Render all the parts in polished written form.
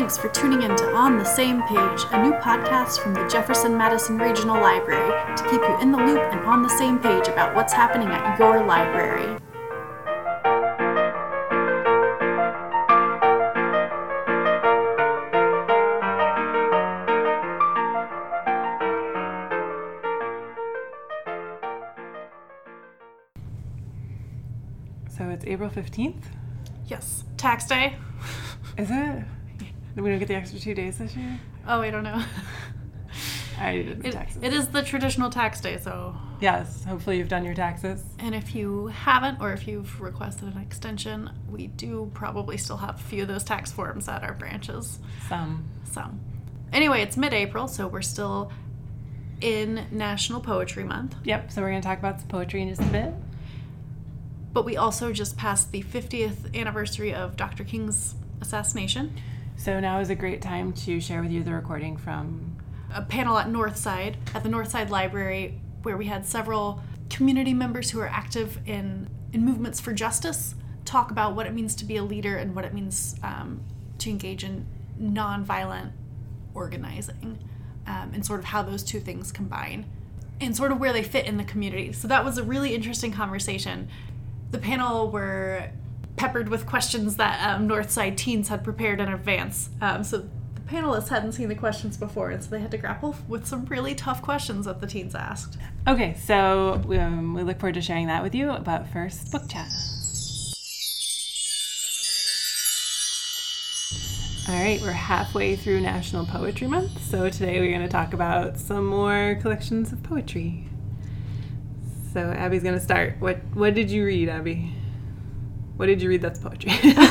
Thanks for tuning in to On the Same Page, a new podcast from the Jefferson Madison Regional Library to keep you in the loop and on the same page about what's happening at your library. So it's April 15th? Yes. Tax day. Is it? We don't get the extra 2 days this year? Oh, I don't know. I already did the taxes. It is the traditional tax day, so... Yes, hopefully you've done your taxes. And if you haven't, or if you've requested an extension, we do probably still have a few of those tax forms at our branches. Some. Anyway, it's mid-April, so we're still in National Poetry Month. Yep, so we're going to talk about some poetry in just a bit. But we also just passed the 50th anniversary of Dr. King's assassination. So now is a great time to share with you the recording from a panel at the Northside Library, where we had several community members who are active in movements for justice talk about what it means to be a leader and what it means to engage in nonviolent organizing, and sort of how those two things combine and sort of where they fit in the community. So that was a really interesting conversation. The panel were peppered with questions that Northside teens had prepared in advance. So the panelists hadn't seen the questions before, and so they had to grapple with some really tough questions that the teens asked. Okay, so we look forward to sharing that with you, but first, book chat. All right, we're halfway through National Poetry Month, so today we're going to talk about some more collections of poetry. So Abby's going to start. What did you read, Abby? What did you read that's poetry?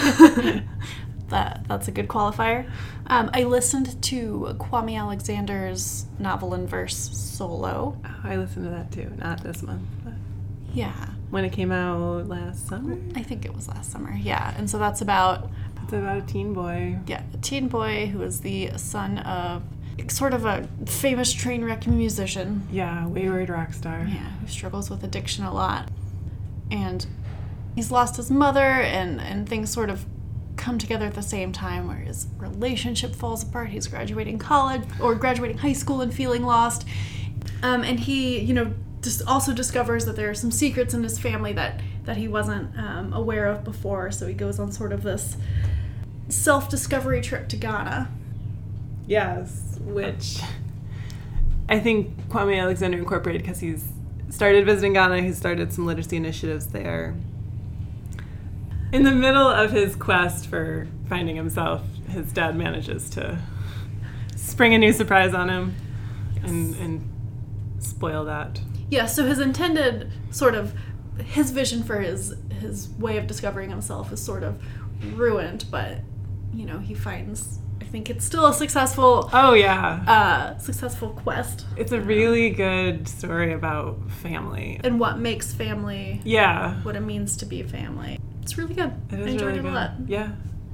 That's a good qualifier. I listened to Kwame Alexander's novel in verse, Solo. Oh, I listened to that too. Not this month. But yeah. When it came out last summer? I think it was last summer, yeah. And so that's about... It's about a teen boy. Yeah, a teen boy who is the son of sort of a famous train wreck musician. Yeah, wayward rock star. Yeah, who struggles with addiction a lot. And he's lost his mother, and things sort of come together at the same time where his relationship falls apart. He's graduating college or graduating high school and feeling lost. And he, just also discovers that there are some secrets in his family that he wasn't aware of before. So he goes on sort of this self-discovery trip to Ghana. Yes, which I think Kwame Alexander incorporated because he's started visiting Ghana. He started some literacy initiatives there. In the middle of his quest for finding himself, his dad manages to spring a new surprise on him. Yes. and spoil that. Yeah, so his intended sort of, his vision for his way of discovering himself is sort of ruined, but, he finds, I think it's still a successful... Oh, yeah. Successful quest. It's a really good story about family. And what makes family... Yeah. What it means to be a family. It's really good. It is I enjoyed really it good. a lot. Yeah.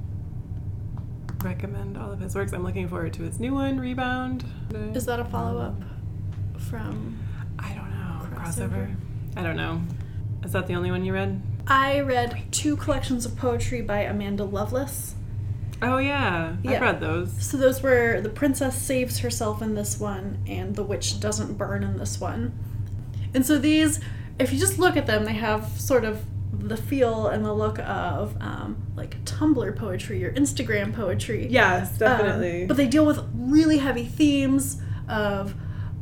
Recommend all of his works. I'm looking forward to his new one, Rebound. Is that a follow-up from... I don't know. Crossover? I don't know. Is that the only one you read? I read 2 collections of poetry by Amanda Lovelace. Oh, yeah. I've read those. So those were The Princess Saves Herself in this one and The Witch Doesn't Burn in this one. And so these, if you just look at them, they have sort of the feel and the look of like Tumblr poetry or Instagram poetry. Yes, definitely. But they deal with really heavy themes of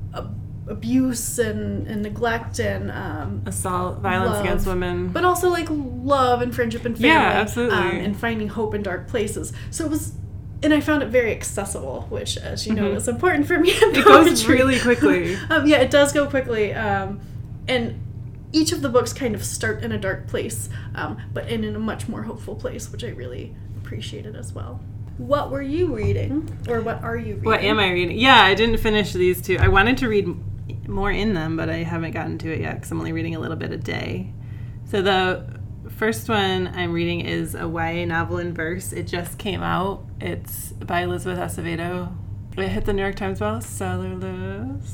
abuse and neglect and assault, violence love, against women, but also like love and friendship and family. Yeah, absolutely. And finding hope in dark places. So it was, and I found it very accessible, which, as you know, is important for me in poetry. It goes really quickly. Yeah, it does go quickly. And each of the books kind of start in a dark place, but in a much more hopeful place, which I really appreciated as well. What were you reading, or what are you reading? What am I reading? Yeah, I didn't finish these 2. I wanted to read more in them, but I haven't gotten to it yet because I'm only reading a little bit a day. So the first one I'm reading is a YA novel in verse. It just came out. It's by Elizabeth Acevedo. It hit the New York Times bestseller list.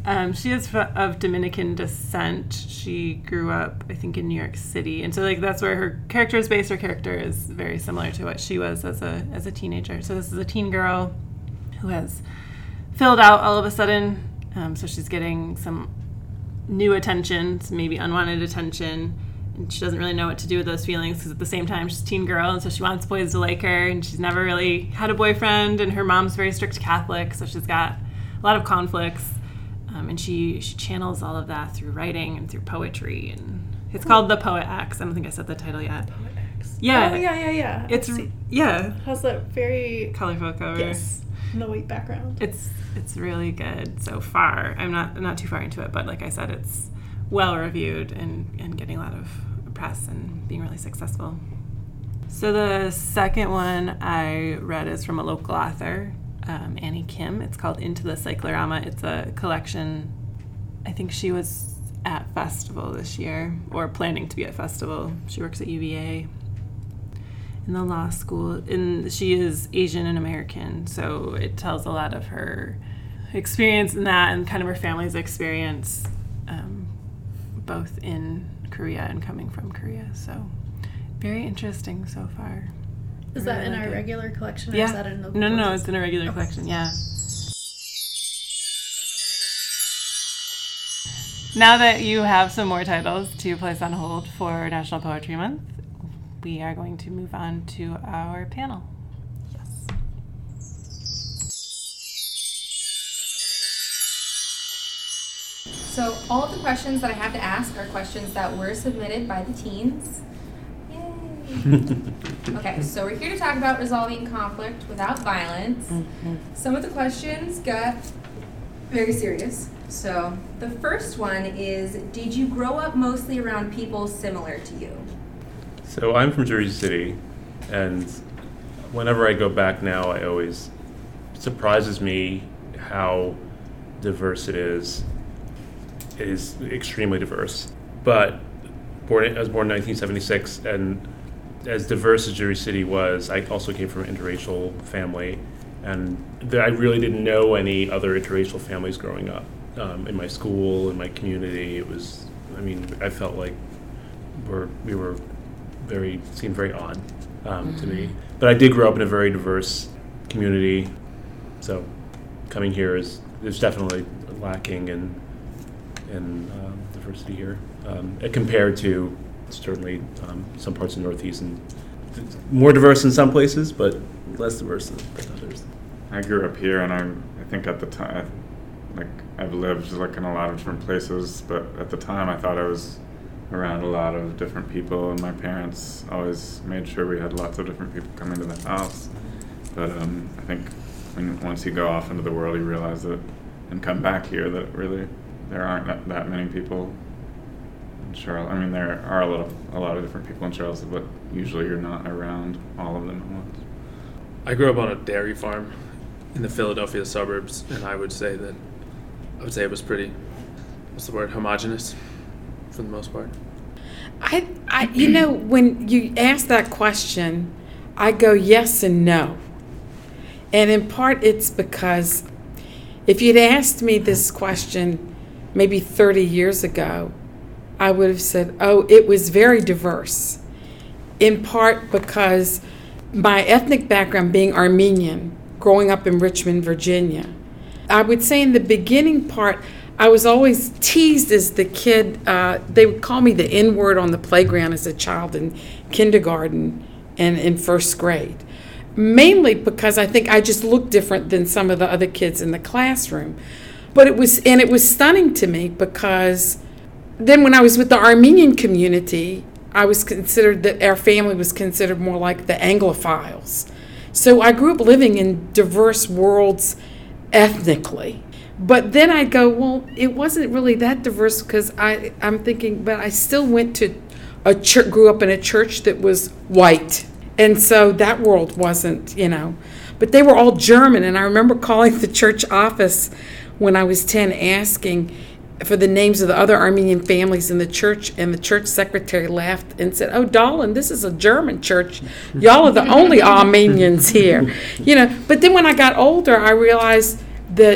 She is of Dominican descent. She grew up, I think, in New York City, and so like that's where her character is based. Her character is very similar to what she was as a teenager. So this is a teen girl who has filled out all of a sudden. So she's getting some new attention, some maybe unwanted attention, and she doesn't really know what to do with those feelings because at the same time she's a teen girl, and so she wants boys to like her, and she's never really had a boyfriend, and her mom's very strict Catholic, so she's got a lot of conflicts. And she channels all of that through writing and through poetry, and it's called The Poet X. I don't think I said the title yet. Poet X. Yeah. Oh, yeah. It's Has that very colorful cover. Yes. And the white background. It's really good so far. I'm not too far into it, but like I said, it's well reviewed and getting a lot of press and being really successful. So the second one I read is from a local author, Annie Kim. It's called Into the Cyclorama. It's a collection. I think she was at festival this year, or planning to be at festival. She works at UVA in the law school, and she is Asian and American, so it tells a lot of her experience in that and kind of her family's experience, both in Korea and coming from Korea. So very interesting so far. Is that in our regular collection, or yeah. Is that in the No, it's in a regular collection, yeah. Now that you have some more titles to place on hold for National Poetry Month, we are going to move on to our panel. Yes. So all of the questions that I have to ask are questions that were submitted by the teens. Okay, so we're here to talk about resolving conflict without violence. Some of the questions got very serious. So the first one is, did you grow up mostly around people similar to you? So I'm from Jersey City, and whenever I go back now, it surprises me how diverse it is. It is extremely diverse. But I was born in 1976, and as diverse as Jersey City was, I also came from an interracial family, and I really didn't know any other interracial families growing up. In my school, in my community, I felt like we were seemed very odd to me. But I did grow up in a very diverse community, so coming here is definitely lacking in diversity here, compared to certainly some parts of the Northeast, and more diverse in some places, but less diverse than others. I grew up here, and I think at the time, like, I've lived like in a lot of different places, but at the time I thought I was around a lot of different people, and my parents always made sure we had lots of different people coming to the house. But I think once you go off into the world, you realize that, and come back here, that really there aren't that many people in Charlotte. I mean, there are a lot of different people in Charlotte, but usually you're not around all of them at once. I grew up on a dairy farm in the Philadelphia suburbs, and I would say it was pretty, homogenous for the most part. I when you ask that question, I go yes and no. And in part it's because if you'd asked me this question maybe 30 years ago, I would have said, oh, it was very diverse. In part because my ethnic background being Armenian, growing up in Richmond, Virginia, I would say in the beginning part, I was always teased as the kid. They would call me the N-word on the playground as a child in kindergarten and in first grade, mainly because I think I just looked different than some of the other kids in the classroom. But it was stunning to me because then when I was with the Armenian community, I was considered that our family was considered more like the Anglophiles. So I grew up living in diverse worlds ethnically. But then I go, well, it wasn't really that diverse because I'm thinking, but I still went to a church, grew up in a church that was white. And so that world wasn't, but they were all German. And I remember calling the church office when I was 10 asking for the names of the other Armenian families in the church, and the church secretary laughed and said, oh, darling, this is a German church. Y'all are the only Armenians here. But then when I got older, I realized that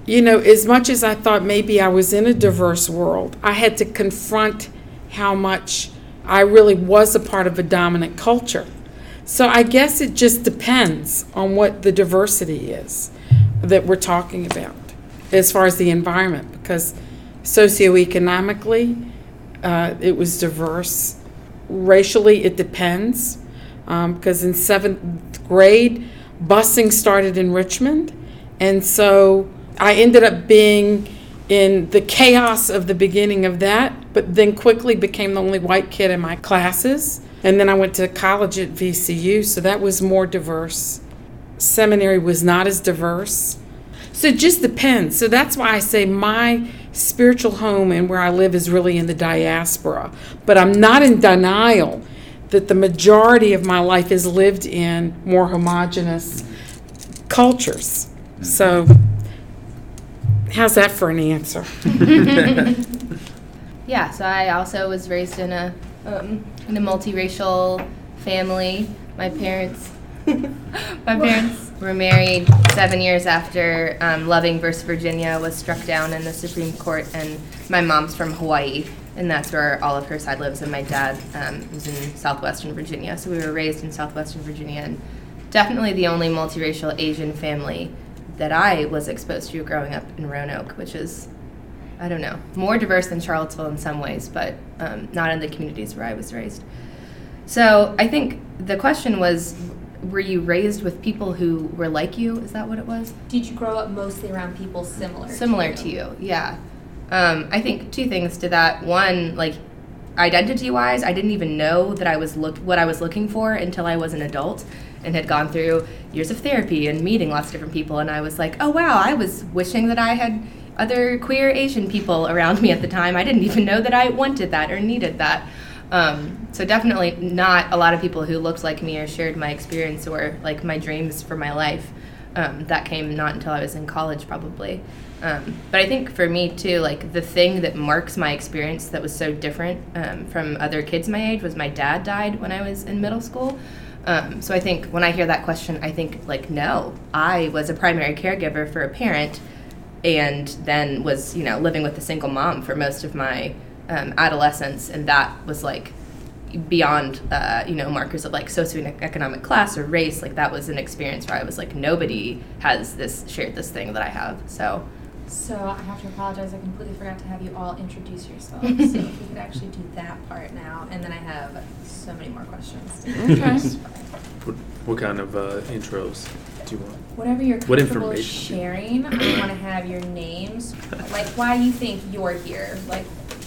as much as I thought maybe I was in a diverse world, I had to confront how much I really was a part of a dominant culture. So I guess it just depends on what the diversity is that we're talking about as far as the environment, because socioeconomically, it was diverse. Racially, it depends, because in 7th grade, busing started in Richmond, and so I ended up being in the chaos of the beginning of that, but then quickly became the only white kid in my classes. And then I went to college at VCU, so that was more diverse. Seminary was not as diverse. So it just depends. So that's why I say my spiritual home and where I live is really in the diaspora. But I'm not in denial that the majority of my life is lived in more homogenous cultures. So how's that for an answer? Yeah, so I also was raised in a multiracial family. My parents were married 7 years after Loving versus Virginia was struck down in the Supreme Court, and my mom's from Hawaii, and that's where all of her side lives, and my dad was in southwestern Virginia, so we were raised in southwestern Virginia, and definitely the only multiracial Asian family that I was exposed to growing up in Roanoke, which is, I don't know, more diverse than Charlottesville in some ways, but not in the communities where I was raised. So I think the question was, were you raised with people who were like you? Is that what it was? Did you grow up mostly around people similar to you? Yeah. I think two things to that. One, like, identity-wise, I didn't even know that I was what I was looking for until I was an adult and had gone through years of therapy and meeting lots of different people, and I was like, oh wow, I was wishing that I had other queer Asian people around me at the time. I didn't even know that I wanted that or needed that. So definitely not a lot of people who looked like me or shared my experience or like my dreams for my life. That came not until I was in college probably. But I think for me too, like the thing that marks my experience that was so different from other kids my age was my dad died when I was in middle school. So I think when I hear that question, I think like, no, I was a primary caregiver for a parent and then was, living with a single mom for most of my adolescence, and that was like beyond, markers of like socioeconomic class or race. Like that was an experience where I was like, nobody has shared this thing that I have. So I have to apologize. I completely forgot to have you all introduce yourselves. So if we could actually do that part now, and then I have so many more questions. Okay. What kind of intros do you want? Whatever you're What comfortable information? sharing, I want to have your names, like why you think you're here, like.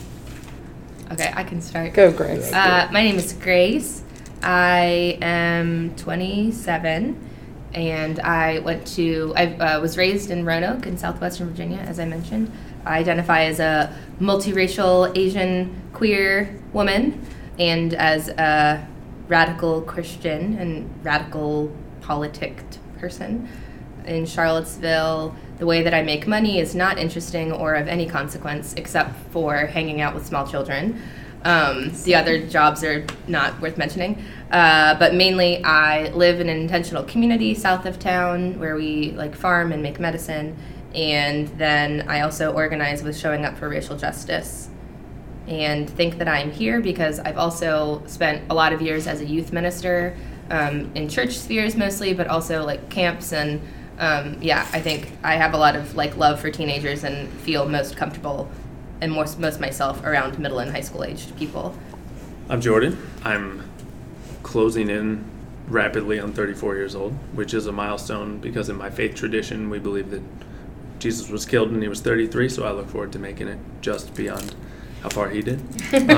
okay, I can start. Go, Grace. My name is Grace. I am 27, and I was raised in Roanoke in southwestern Virginia, as I mentioned. I identify as a multiracial Asian queer woman and as a radical Christian and radical politicked person. In Charlottesville, the way that I make money is not interesting or of any consequence except for hanging out with small children. The other jobs are not worth mentioning. But mainly I live in an intentional community south of town where we like farm and make medicine. And then I also organize with Showing Up for Racial Justice, and think that I'm here because I've also spent a lot of years as a youth minister in church spheres mostly, but also like camps and I think I have a lot of like love for teenagers and feel most comfortable and most myself around middle and high school aged people. I'm Jordan. I'm closing in rapidly on 34 years old, which is a milestone because in my faith tradition we believe that Jesus was killed when he was 33, so I look forward to making it just beyond how far he did.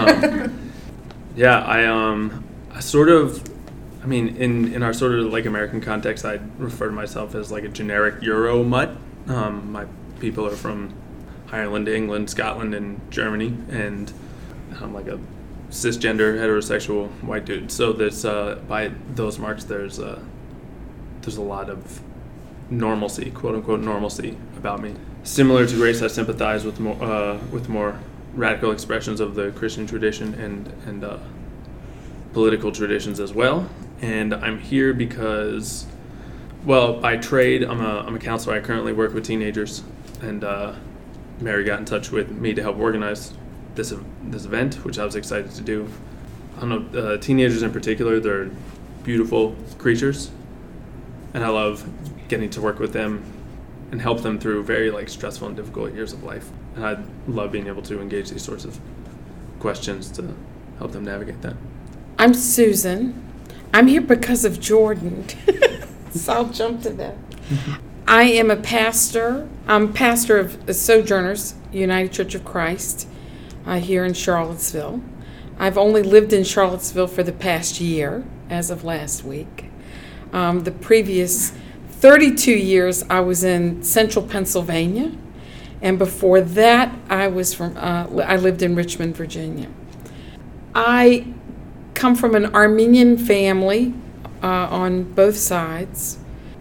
In our sort of like American context, I refer to myself as like a generic Euro mutt. My people are from Ireland, England, Scotland, and Germany, and I'm like a cisgender heterosexual white dude. So there's by those marks, there's a lot of normalcy, quote unquote normalcy about me. Similar to Grace, I sympathize with more radical expressions of the Christian tradition and political traditions as well. And I'm here because, well, by trade, I'm a counselor. I currently work with teenagers, and Mary got in touch with me to help organize this event, which I was excited to do. I don't know, teenagers in particular, they're beautiful creatures, and I love getting to work with them and help them through very stressful and difficult years of life. And I love being able to engage these sorts of questions to help them navigate that. I'm Susan. I'm here because of Jordan. So I'll jump to that. I am a pastor. I'm pastor of Sojourners United Church of Christ here in Charlottesville. I've only lived in Charlottesville for the past year, as of last week. The previous 32 years I was in central Pennsylvania, and before that I lived in Richmond, Virginia. I come from an Armenian family on both sides.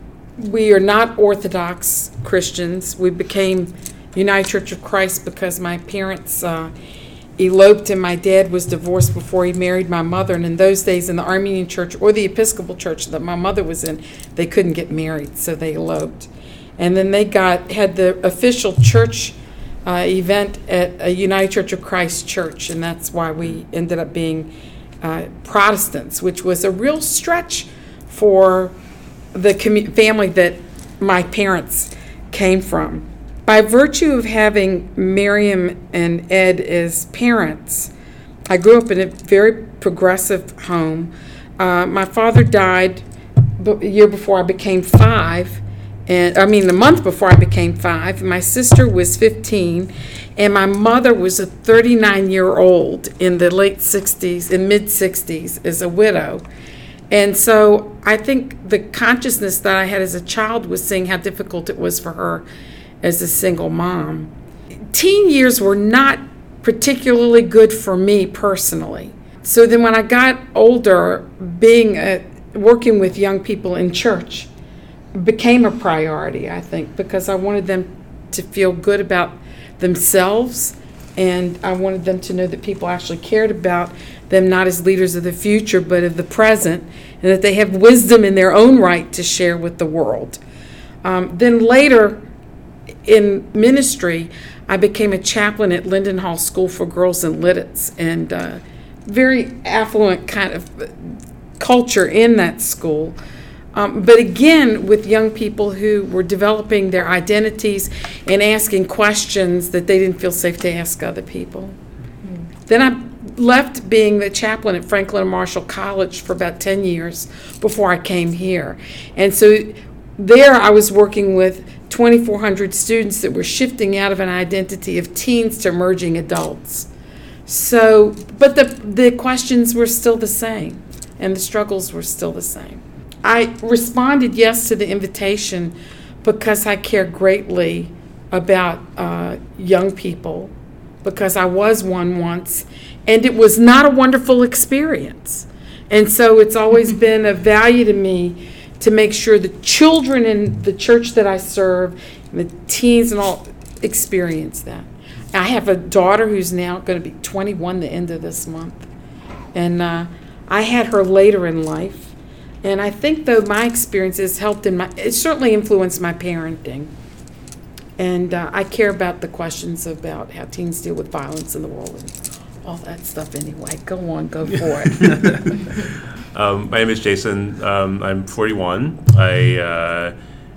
We are not Orthodox Christians. We became United Church of Christ because my parents eloped and my dad was divorced before he married my mother. And in those days, in the Armenian church or the Episcopal church that my mother was in, they couldn't get married, so they eloped. And then they had the official church event at a United Church of Christ church, and that's why we ended up being Protestants, which was a real stretch for the family that my parents came from. By virtue of having Miriam and Ed as parents, I grew up in a very progressive home. My father died a year before I became 5, the month before I became 5. My sister was 15, and my mother was a 39-year-old in the late 60s and mid-60s as a widow. And so I think the consciousness that I had as a child was seeing how difficult it was for her as a single mom. Teen years were not particularly good for me personally. So then when I got older, working with young people in church became a priority, I think, because I wanted them to feel good about themselves, and I wanted them to know that people actually cared about them, not as leaders of the future, but of the present, and that they have wisdom in their own right to share with the world. Then later, in ministry, I became a chaplain at Linden Hall School for Girls in Lidditz, and very affluent kind of culture in that school. But again, with young people who were developing their identities and asking questions that they didn't feel safe to ask other people. Then I left being the chaplain at Franklin and Marshall College for about 10 years before I came here. And so there I was working with 2,400 students that were shifting out of an identity of teens to emerging adults. So, but the questions were still the same, and the struggles were still the same. I responded yes to the invitation because I care greatly about young people, because I was one once, and it was not a wonderful experience. And so it's always been a value to me to make sure the children in the church that I serve, and the teens and all, experience that. I have a daughter who's now going to be 21 the end of this month. And I had her later in life. And I think, though, my experiences helped it certainly influenced my parenting. And I care about the questions about how teens deal with violence in the world and all that stuff anyway. Go on, go for it. My name is Jason. I'm 41. I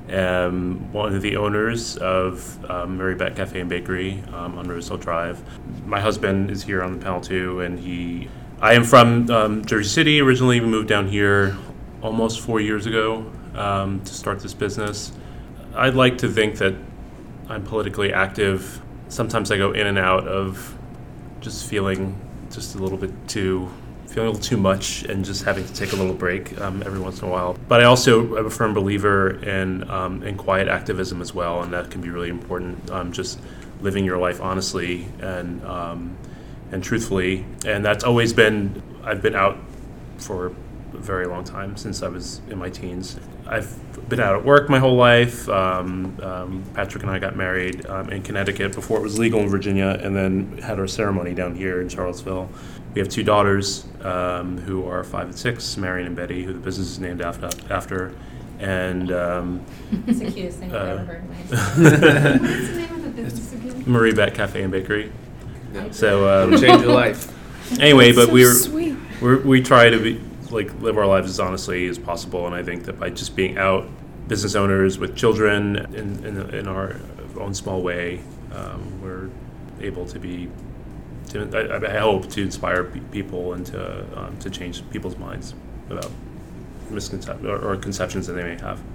am one of the owners of Mary Beth Cafe and Bakery on Roosevelt Drive. My husband is here on the panel too, and I am from Jersey City. Originally, we moved down here almost 4 years ago to start this business. I'd like to think that I'm politically active. Sometimes I go in and out of just feeling just a little too much and just having to take a little break every once in a while. But I also am a firm believer in quiet activism as well, and that can be really important. Just living your life honestly and truthfully, and that's always been. I've been out for a very long time, since I was in my teens. I've been out at work my whole life. Patrick and I got married in Connecticut before it was legal in Virginia, and then had our ceremony down here in Charlottesville. We have 2 daughters who are 5 and 6, Marion and Betty, who the business is named after. And It's the cutest thing I've ever heard in my entire life. What's the name of business again? Marie Bet Cafe and Bakery. Yeah. So Change your life. anyway, but So we sweet. try to be live our lives as honestly as possible, and I think that by just being out business owners with children in our own small way, we're able to be. I hope to inspire people and to change people's minds about misconceptions or conceptions that they may have.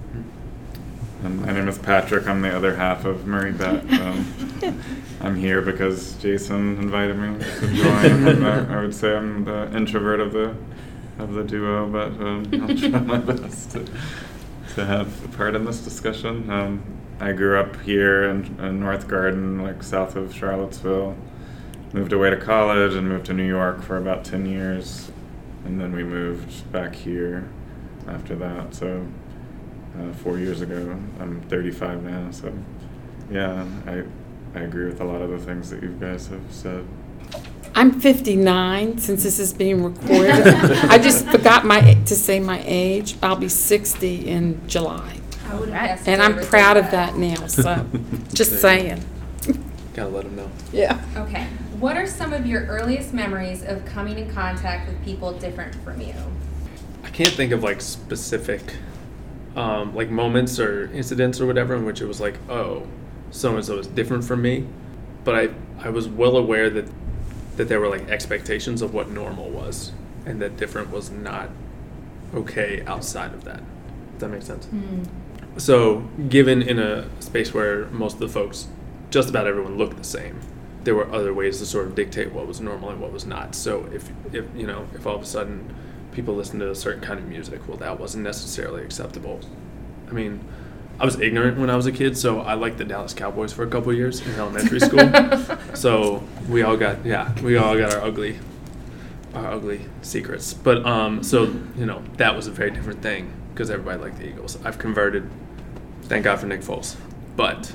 My name is Patrick. I'm the other half of Marie Bet. I'm here because Jason invited me to join. I would say I'm the introvert of the duo, but I'll try my best to have a part in this discussion. I grew up here in North Garden, like south of Charlottesville. Moved away to college and moved to New York for about 10 years, and then we moved back here after that. So 4 years ago. I'm 35 now, so yeah, I agree with a lot of the things that you guys have said. I'm 59 since this is being recorded. I just forgot to say my age. I'll be 60 in July. I would have guessed And you I'm were proud of 35. that now, so just saying. Gotta let them know. Yeah. Okay. What are some of your earliest memories of coming in contact with people different from you? I can't think of like specific like moments or incidents or whatever in which it was like, oh, so and so is different from me. But I was well aware that there were like expectations of what normal was, and that different was not okay outside of that. Does that make sense? So given in a space where most of the folks, just about everyone, looked the same, there were other ways to sort of dictate what was normal and what was not. So if you know, if all of a sudden people listen to a certain kind of music, well, that wasn't necessarily acceptable. I mean, I was ignorant when I was a kid, so I liked the Dallas Cowboys for a couple of years in elementary school. So we all got our ugly secrets. But so you know, that was a very different thing because everybody liked the Eagles. I've converted, thank God for Nick Foles. But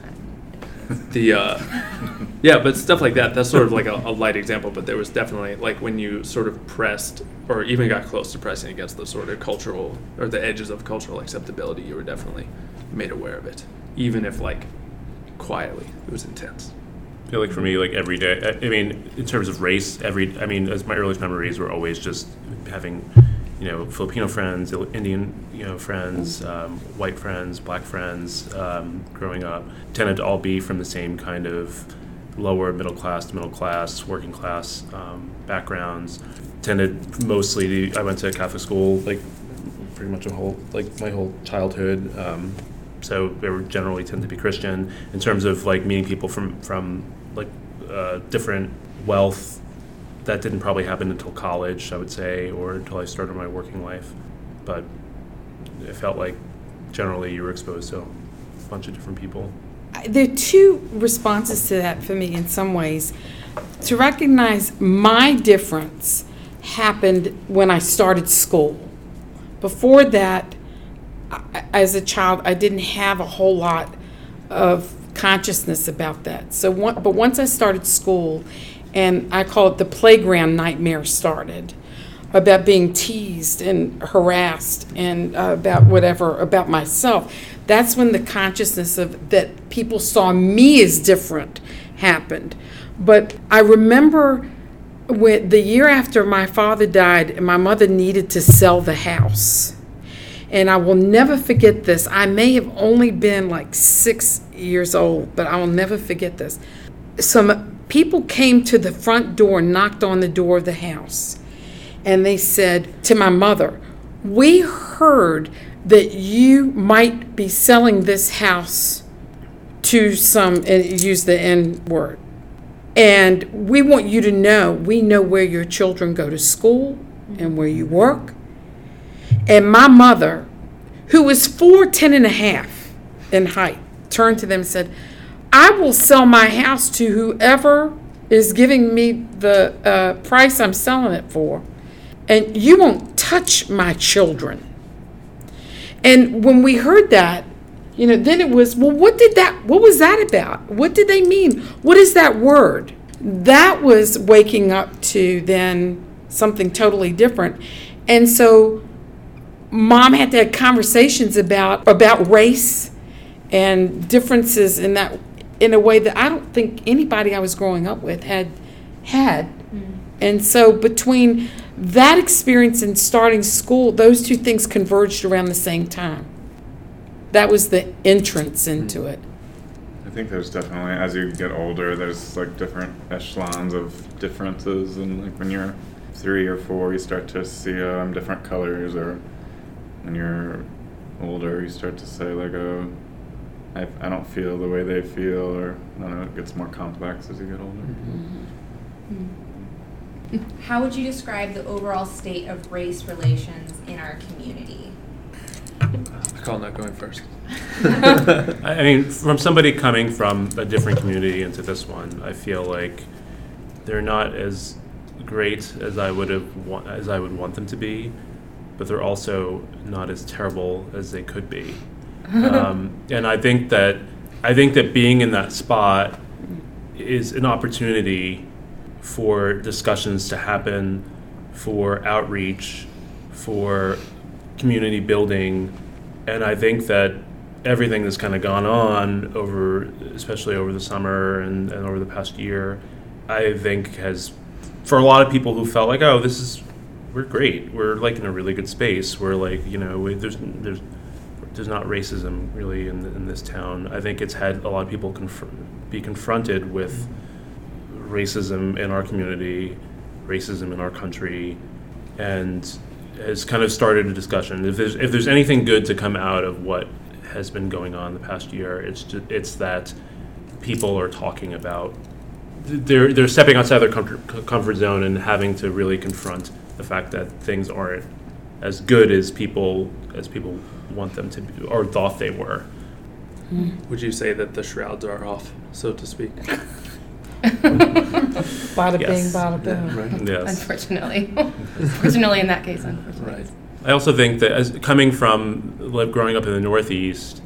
but stuff like that, that's sort of like a light example, but there was definitely, like, when you sort of pressed or even got close to pressing against the sort of cultural or the edges of cultural acceptability, you were definitely made aware of it, even if like quietly. It was intense. I feel like for me, like every day, I mean, in terms of race, as my earliest memories were always just having, you know, Filipino friends, Indian, you know, friends, white friends, black friends, growing up, tended to all be from the same kind of lower middle class, working class backgrounds. Tended mostly to, I went to Catholic school, like pretty much my whole childhood. So they were generally tend to be Christian. In terms of like meeting people from like different wealth, that didn't probably happen until college, I would say, or until I started my working life. But it felt like generally you were exposed to a bunch of different people. There are two responses to that for me in some ways. To recognize my difference happened when I started school. Before that, as a child, I didn't have a whole lot of consciousness about that. But once I started school, and I call it the playground nightmare started, about being teased and harassed and about myself. That's when the consciousness of that people saw me as different happened. But I remember when the year after my father died, my mother needed to sell the house. And I will never forget this. I may have only been like 6 years old, but I will never forget this. Some people came to the front door, knocked on the door of the house, and they said to my mother, "We heard that you might be selling this house to some," and use the N word, "and we want you to know, we know where your children go to school and where you work." And my mother, who was 4'10" in height, turned to them and said, "I will sell my house to whoever is giving me the price I'm selling it for, and you won't touch my children." And when we heard that, you know, then it was, well, what was that about? What did they mean? What is that word? That was waking up to then something totally different. And so Mom had to have conversations about race and differences in in a way that I don't think anybody I was growing up with had. And so between that experience and starting school, those two things converged around the same time. That was the entrance into it. I think there's definitely, as you get older, there's like different echelons of differences, and like when you're 3 or 4, you start to see different colors, or when you're older, you start to say like, oh, I don't feel the way they feel, or I don't know, it gets more complex as you get older. How would you describe the overall state of race relations in our community? I call not going first. I mean, from somebody coming from a different community into this one, I feel like they're not as great as I would want them to be, but they're also not as terrible as they could be. And I think that being in that spot is an opportunity for discussions to happen, for outreach, for community building. And I think that everything that's kind of gone on especially over the summer and over the past year, I think has, for a lot of people who felt like, oh, we're great, we're like in a really good space, we're like, there's not racism really in this town. I think it's had a lot of people be confronted with racism in our community, racism in our country, and has kind of started a discussion. If there's anything good to come out of what has been going on the past year, it's that people are talking about, they're stepping outside their comfort zone and having to really confront the fact that things aren't as good as people want them to be, or thought they were. Would you say that the shrouds are off, so to speak? Bada Yes. bing, bada boom. Yeah, right. Yes. Unfortunately. Fortunately, in that case, unfortunately. Right. I also think that as coming from growing up in the Northeast,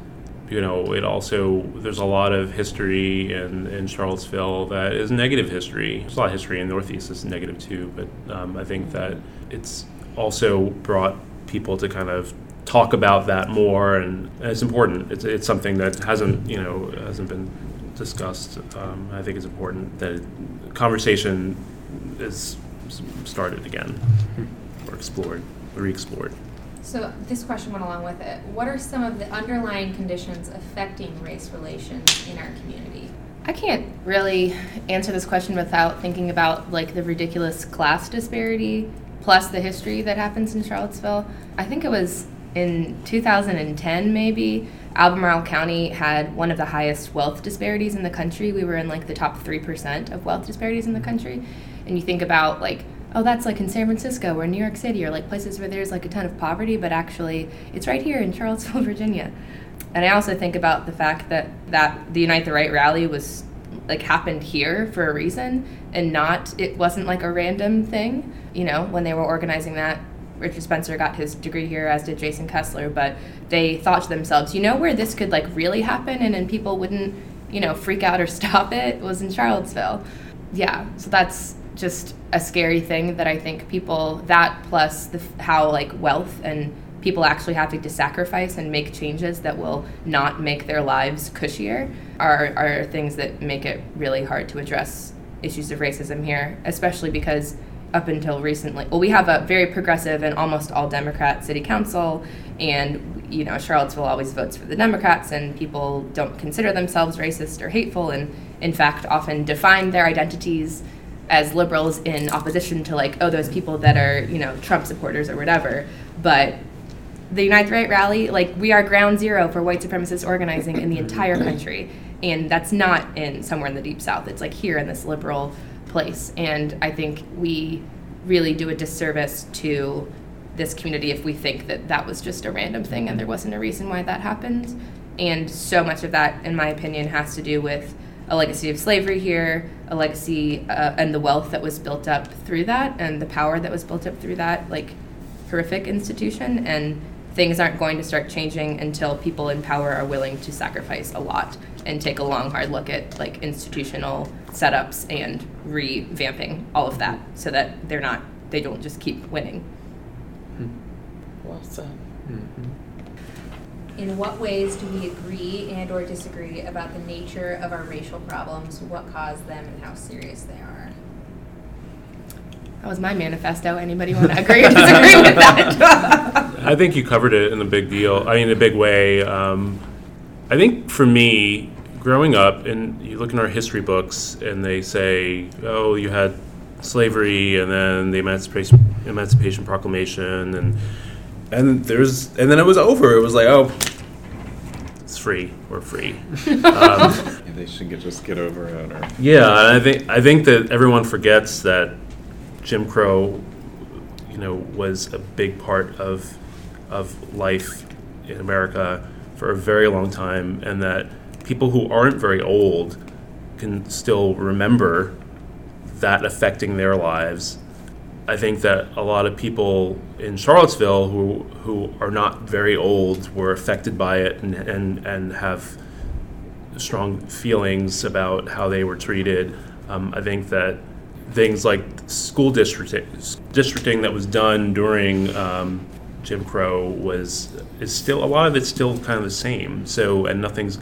there's a lot of history in Charlottesville that is negative history. There's a lot of history in the Northeast that's negative too, but I think that it's also brought people to kind of talk about that more, and it's important. It's something that hasn't been discussed. I think it's important that conversation is started again, or re-explored. So this question went along with it. What are some of the underlying conditions affecting race relations in our community? I can't really answer this question without thinking about like the ridiculous class disparity plus the history that happens in Charlottesville. I think it was in 2010 maybe, Albemarle County had one of the highest wealth disparities in the country. We were in like the top 3% of wealth disparities in the country. And you think about like, oh, that's like in San Francisco or New York City or like places where there's like a ton of poverty, but actually it's right here in Charlottesville, Virginia. And I also think about the fact that the Unite the Right rally was like happened here for a reason, and it wasn't like a random thing. When they were organizing that, Richard Spencer got his degree here, as did Jason Kessler, but they thought to themselves, where this could like really happen and then people wouldn't, freak out or stop it, was in Charlottesville. Yeah, so that's just a scary thing that I think that plus how like wealth and people actually having to sacrifice and make changes that will not make their lives cushier are things that make it really hard to address issues of racism here, especially because up until recently, we have a very progressive and almost all Democrat city council, and Charlottesville always votes for the Democrats, and people don't consider themselves racist or hateful, and in fact often define their identities as liberals in opposition to like, oh, those people that are Trump supporters or whatever. But the Unite the Right rally, like, we are ground zero for white supremacist organizing in the entire country, and that's not in somewhere in the Deep South. It's like here in this liberal place, and I think we really do a disservice to this community if we think that was just a random thing and there wasn't a reason why that happened. And so much of that, in my opinion, has to do with a legacy of slavery here, a legacy and the wealth that was built up through that, and the power that was built up through that like horrific institution. And things aren't going to start changing until people in power are willing to sacrifice a lot and take a long, hard look at like institutional setups and revamping all of that, so that they don't just keep winning. Well said. In what ways do we agree and or disagree about the nature of our racial problems, what caused them, and how serious they are? That was my manifesto. Anybody want to agree or disagree with that? I think you covered it in a big big way. I think for me, growing up, and you look in our history books, and they say, oh, you had slavery, and then the Emancipation Proclamation, and then it was over. It was like, oh, it's free. We're free. They should just get over it. Or Yeah, and I think that everyone forgets that Jim Crow, was a big part of life in America for a very long time, and that people who aren't very old can still remember that affecting their lives. I think that a lot of people in Charlottesville who are not very old were affected by it and have strong feelings about how they were treated. I think that things like school districting that was done during Jim Crow is still, a lot of it's still kind of the same. So, and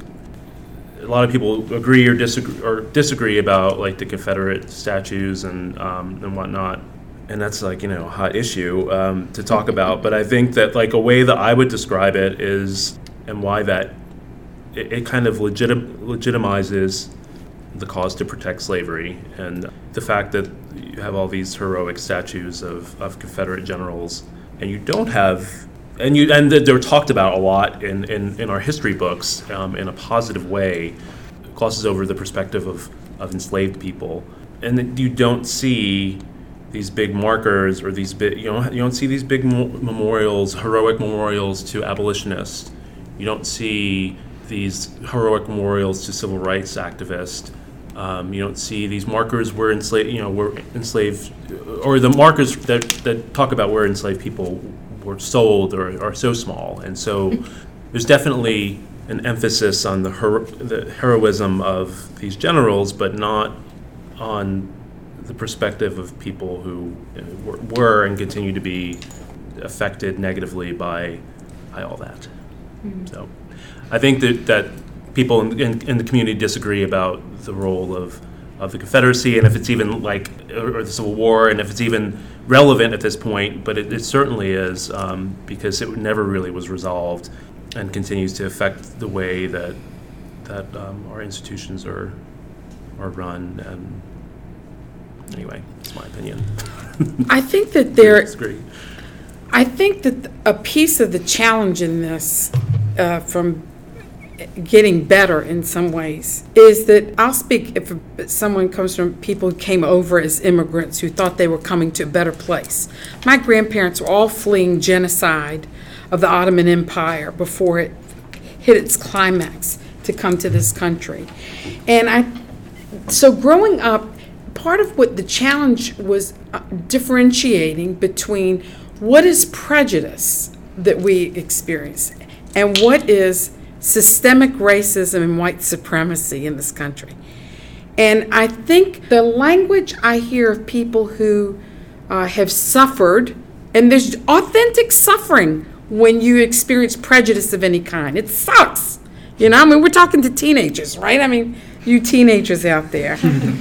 a lot of people agree or disagree about like the Confederate statues and whatnot. And that's like, a hot issue to talk about. But I think that like a way that I would describe it is, and why that it kind of legitimizes the cause to protect slavery, and the fact that you have all these heroic statues of Confederate generals, and you don't have, and they're talked about a lot in our history books in a positive way, glosses over the perspective of enslaved people, and that you don't see these big markers or these big, you don't see these big memorials, heroic memorials to abolitionists. You don't see these heroic memorials to civil rights activists. You don't see these markers where enslaved, or the markers that talk about where enslaved people were sold or are so small. And so there's definitely an emphasis on the heroism of these generals, but not on the perspective of people who were and continue to be affected negatively by all that. Mm-hmm. So I think that people in the community disagree about the role of the Confederacy, and if it's even or the Civil War, and if it's even relevant at this point, but it certainly is, because it never really was resolved and continues to affect the way that our institutions are run. And anyway, that's my opinion. I think that I think that a piece of the challenge in this, from getting better in some ways, is that I'll speak if someone comes from people who came over as immigrants who thought they were coming to a better place. My grandparents were all fleeing genocide of the Ottoman Empire before it hit its climax to come to this country. And so growing up, part of what the challenge was differentiating between what is prejudice that we experience and what is systemic racism and white supremacy in this country. And I think the language I hear of people who have suffered, and there's authentic suffering when you experience prejudice of any kind. It sucks. We're talking to teenagers, right? You teenagers out there.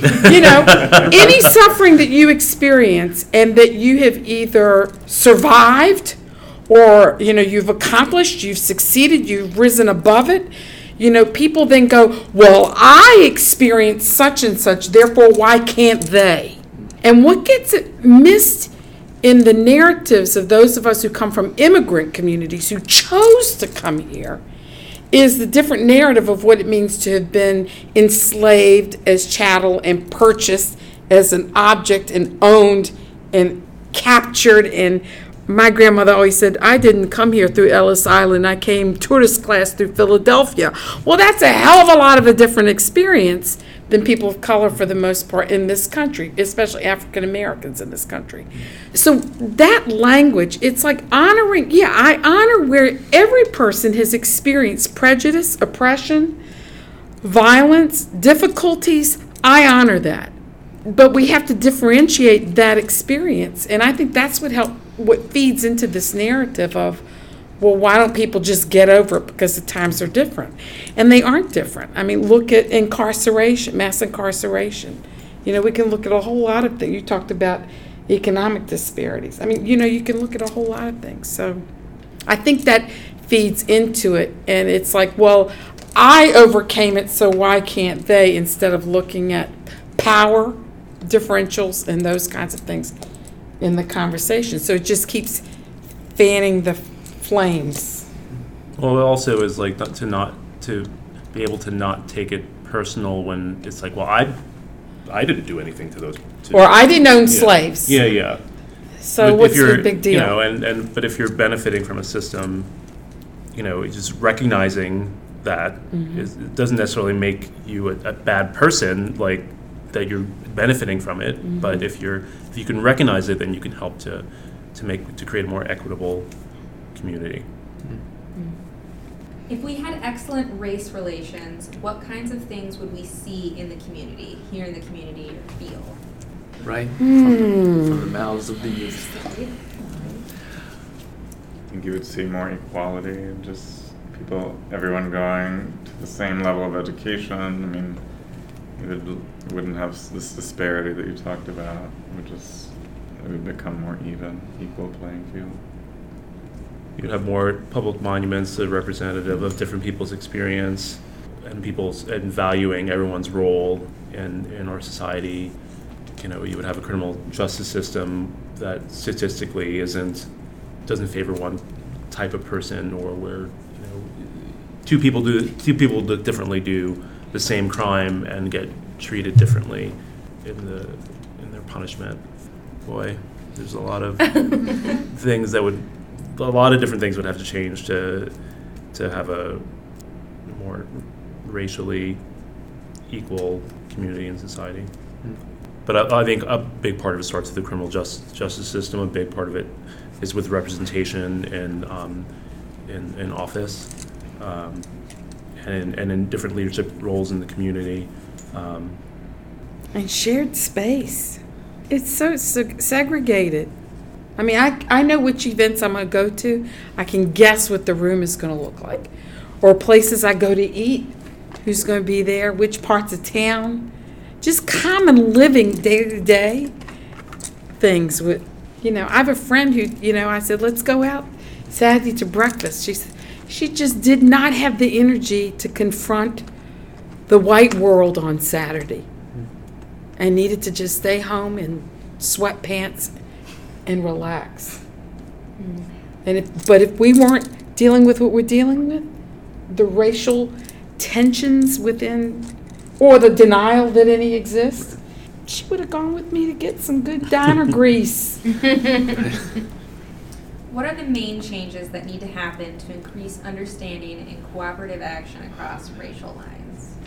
Any suffering that you experience and that you have either survived or, you've accomplished, you've succeeded, you've risen above it, people then go, well, I experienced such and such, therefore why can't they? And what gets missed in the narratives of those of us who come from immigrant communities who chose to come here is the different narrative of what it means to have been enslaved as chattel and purchased as an object and owned and captured. And my grandmother always said, I didn't come here through Ellis Island, I came tourist class through Philadelphia. Well, that's a hell of a lot of a different experience than people of color for the most part in this country, especially African Americans in this country. So that language, it's like honoring, I honor where every person has experienced prejudice, oppression, violence, difficulties. I honor that. But we have to differentiate that experience. And I think that's what feeds into this narrative of well, why don't people just get over it because the times are different? And they aren't different. I mean, look at incarceration, mass incarceration. We can look at a whole lot of things. You talked about economic disparities. I mean, you can look at a whole lot of things. So I think that feeds into it. And it's like, well, I overcame it, so why can't they, instead of looking at power differentials and those kinds of things in the conversation. So it just keeps fanning the flames. Well, it also is like to be able to not take it personal when it's like, well, I didn't do anything to those. Or I didn't own slaves. Yeah. So But what's if you're, the big deal? But if you're benefiting from a system, just recognizing that it doesn't necessarily make you a bad person, like that you're benefiting from it. But if you can recognize it, then you can help to create a more equitable community. If we had excellent race relations, what kinds of things would we see in the community, here in the community, or feel? Right? From the mouths of the youth. I think you would see more equality and just everyone going to the same level of education. I mean, you wouldn't have this disparity that you talked about. It would become more equal playing field. You'd have more public monuments that are representative of different people's experience and valuing everyone's role in our society. You would have a criminal justice system that statistically doesn't favor one type of person, or where two people that differently do the same crime and get treated differently in their punishment. Boy, there's a lot of things a lot of different things would have to change to have a more racially equal community and society. But I think a big part of it starts with the criminal justice system. A big part of it is with representation in office, and in different leadership roles in the community. And shared space. It's so segregated. I mean, I know which events I'm going to go to. I can guess what the room is going to look like. Or places I go to eat, who's going to be there, which parts of town. Just common living day-to-day things. I have a friend who, I said, let's go out Saturday to breakfast. She just did not have the energy to confront the white world on Saturday and needed to just stay home in sweatpants and relax. But if we weren't dealing with what we're dealing with, the racial tensions within, or the denial that any exists, she would have gone with me to get some good diner grease. What are the main changes that need to happen to increase understanding and cooperative action across racial lines?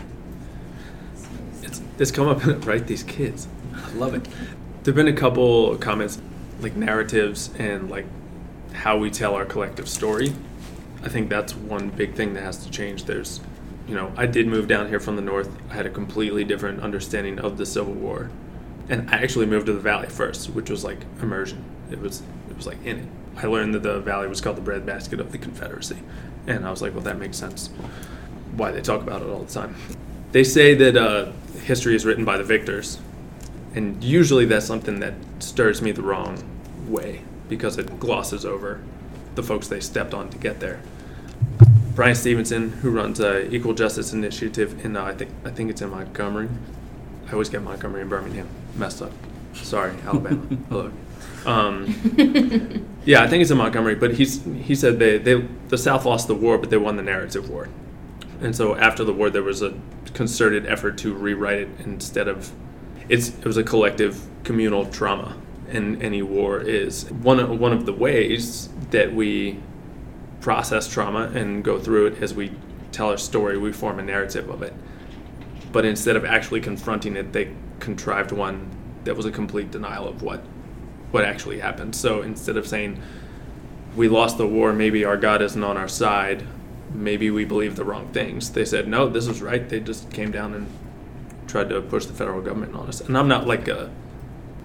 It's come up, right? These kids. I love it. There have been a couple comments, like narratives and like how we tell our collective story. I think that's one big thing that has to change. There's, I did move down here from the north. I had a completely different understanding of the Civil War. And I actually moved to the Valley first, which was like immersion. It was like in it. I learned that the Valley was called the breadbasket of the Confederacy. And I was like, well, that makes sense. Why they talk about it all the time. They say that history is written by the victors. And usually that's something that stirs me the wrong way because it glosses over the folks they stepped on to get there. Brian Stevenson, who runs Equal Justice Initiative in, I think it's in Montgomery. I always get Montgomery and Birmingham messed up. Sorry, Alabama. Hello. Yeah, I think it's in Montgomery, but he said the South lost the war, but they won the narrative war. And so after the war, there was a concerted effort to rewrite it instead of, it was a collective communal trauma, and any war is. One of the ways that we process trauma and go through it as we tell our story, we form a narrative of it. But instead of actually confronting it, they contrived one that was a complete denial of what actually happened. So instead of saying, we lost the war, maybe our God isn't on our side, maybe we believe the wrong things, they said, no, this was right. They just came down and tried to push the federal government on us. And I'm not like a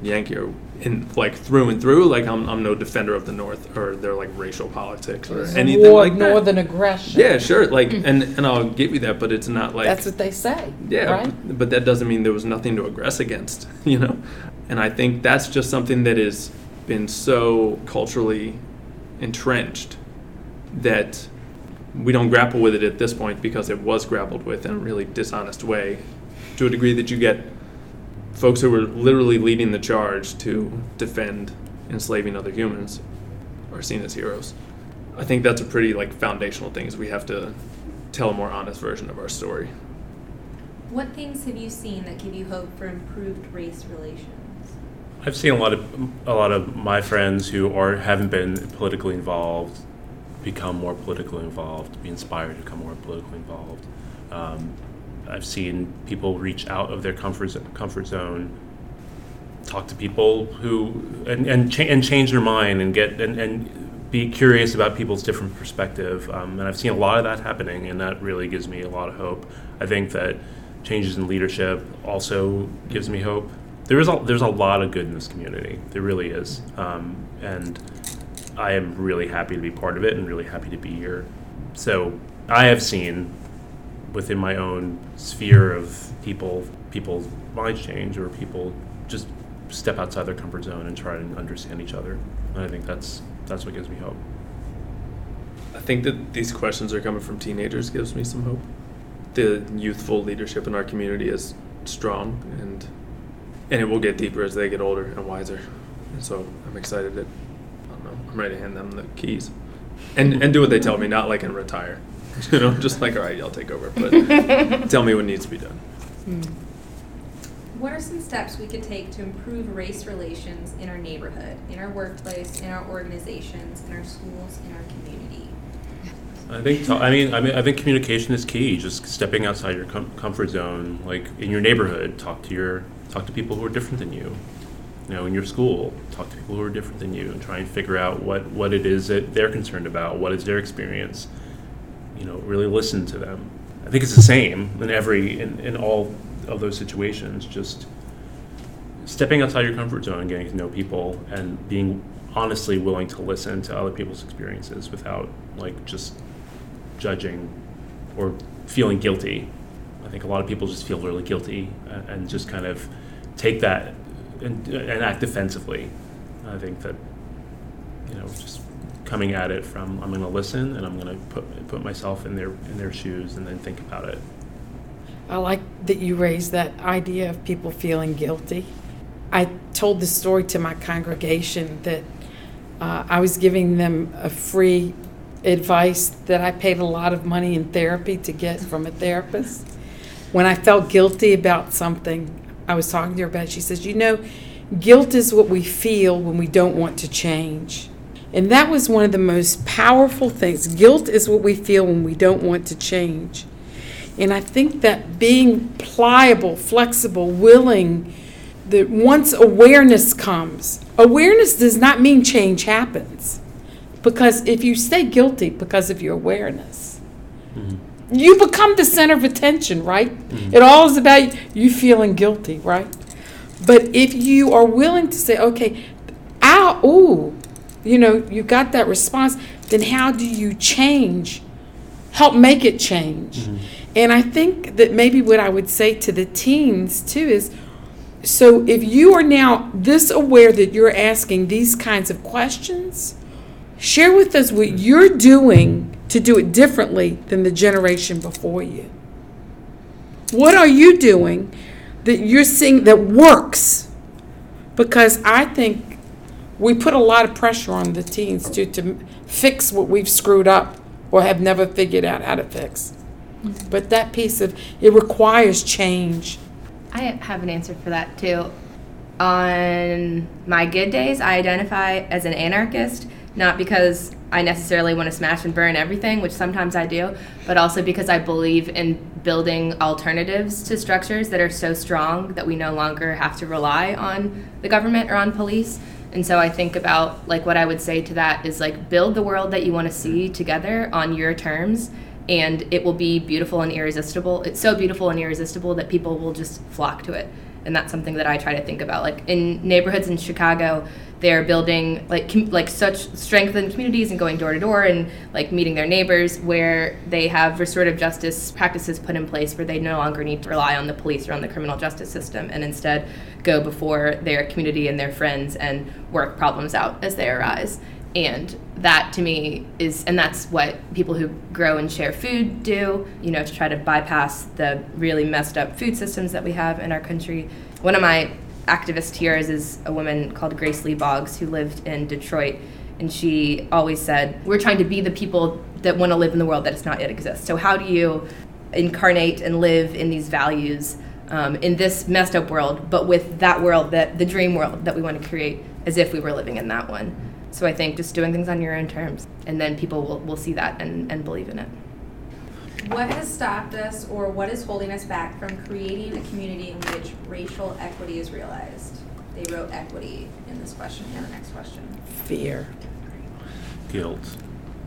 Yankee or in like through and through. Like I'm no defender of the North or their like racial politics or anything War like of that. northern aggression. Yeah, sure. Like and I'll give you that, but it's not like That's what they say. yeah, Right? but that doesn't mean there was nothing to aggress against, you know? And I think that's just something that has been so culturally entrenched that we don't grapple with it at this point because it was grappled with in a really dishonest way to a degree that you get folks who were literally leading the charge to defend enslaving other humans are seen as heroes. I think that's a pretty like foundational thing is we have to tell a more honest version of our story. What things have you seen that give you hope for improved race relations? I've seen a lot of my friends who haven't been politically involved become more politically involved, be inspired to become more politically involved. I've seen people reach out of their comfort zone, talk to people who and change their mind and get and be curious about people's different perspective. And I've seen a lot of that happening, and that really gives me a lot of hope. I think that changes in leadership also gives me hope. There's a lot of good in this community. There really is, and I am really happy to be part of it and really happy to be here. So I have seen within my own sphere of people's minds change, or people just step outside their comfort zone and try to understand each other. And I think that's what gives me hope. I think that these questions are coming from teenagers gives me some hope. The youthful leadership in our community is strong, and it will get deeper as they get older and wiser. And so I'm excited that, I don't know, I'm ready to hand them the keys and do what they tell me, not like and retire. You know, just like, all right, I'll take over, but tell me what needs to be done. What are some steps we could take to improve race relations in our neighborhood, in our workplace, in our organizations, in our schools, in our community? I think communication is key. Just stepping outside your comfort zone, like in your neighborhood, talk to people who are different than you. You know, in your school, talk to people who are different than you, and try and figure out what it is that they're concerned about. What is their experience? You know, really listen to them. I think it's the same in all of those situations. Just stepping outside your comfort zone and getting to know people and being honestly willing to listen to other people's experiences without like just judging or feeling guilty. I think a lot of people just feel really guilty and just kind of take that and act defensively. I think that, you know, just coming at it from I'm going to listen and I'm going to put myself in their shoes and then think about it. I like that you raised that idea of people feeling guilty. I told the story to my congregation that I was giving them a free advice that I paid a lot of money in therapy to get from a therapist. When I felt guilty about something, I was talking to her about it. She says, you know, guilt is what we feel when we don't want to change. And that was one of the most powerful things. Guilt is what we feel when we don't want to change. And I think that being pliable, flexible, willing, that once awareness comes, awareness does not mean change happens. Because if you stay guilty because of your awareness, you become the center of attention, right? It all is about you feeling guilty, right? But if you are willing to say, okay, you know, you got that response, then how do you change? Help make it change. And I think that maybe what I would say to the teens too is, so if you are now this aware that you're asking these kinds of questions, share with us what you're doing to do it differently than the generation before you. What are you doing that you're seeing that works? Because I think we put a lot of pressure on the teens to fix what we've screwed up or have never figured out how to fix. But that piece of it requires change. I have an answer for that too. On my good days, I identify as an anarchist, not because I necessarily want to smash and burn everything, which sometimes I do, but also because I believe in building alternatives to structures that are so strong that we no longer have to rely on the government or on police. And so I think about, like, what I would say to that is, like, build the world that you want to see together on your terms, and it will be beautiful and irresistible. It's so beautiful and irresistible that people will just flock to it. And that's something that I try to think about. Like in neighborhoods in Chicago, they're building like such strengthened communities and going door to door and like meeting their neighbors, where they have restorative justice practices put in place where they no longer need to rely on the police or on the criminal justice system, and instead go before their community and their friends and work problems out as they arise. And that to me and that's what people who grow and share food do, to try to bypass the really messed up food systems that we have in our country. One of my activist heroes is a woman called Grace Lee Boggs, who lived in Detroit, and she always said, we're trying to be the people that want to live in the world that does not yet exist. So how do you incarnate and live in these values in this messed up world, but with that world, the dream world that we want to create, as if we were living in that one? So I think just doing things on your own terms, and then people will see that and believe in it. What has stopped us, or what is holding us back from creating a community in which racial equity is realized? They wrote equity in this question and the next question. Fear. Guilt.